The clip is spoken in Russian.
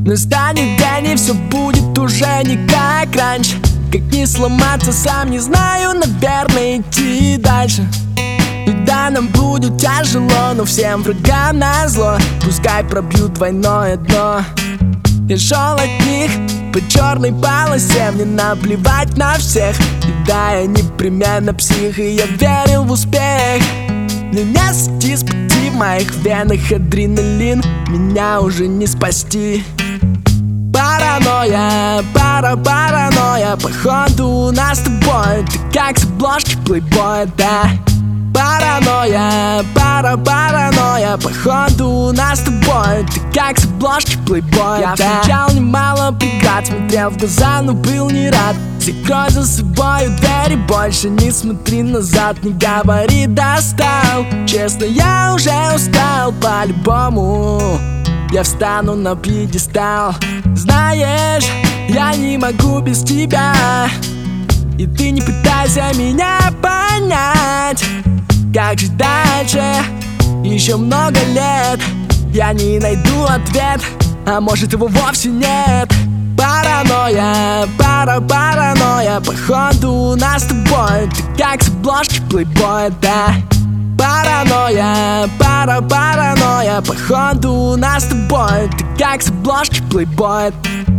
Настанет день, и все будет уже не как раньше. Как не сломаться, сам не знаю, наверное, идти дальше. И да, нам будет тяжело, но всем врагам назло. Пускай пробьют двойное дно. Я шел от них по черной полосе, мне наплевать на всех. И да, я непременно псих, и я верил в успех. Мне не сойти с пути, в моих венах адреналин, меня уже не спасти. Паранойя, паранойя, походу у нас с тобой ты как с обложки плейбоя, да. Паранойя, паранойя, походу у нас с тобой ты как с обложки плейбоя, да. Я встречал немало преград, смотрел в глаза, но был не рад. Закрой за собою дверь и больше не смотри назад. Не говори достал, честно, я уже устал. По-любому я встану на пьедестал. Знаешь, я не могу без тебя, и ты не пытайся меня понять. Как же дальше? Еще много лет я не найду ответ, а может его вовсе нет. Паранойя, паранойя, походу у нас с тобой ты как с обложки плейбоя, да. Паранойя, паранойя, походу у нас с тобой ты как с обложки плейбоя.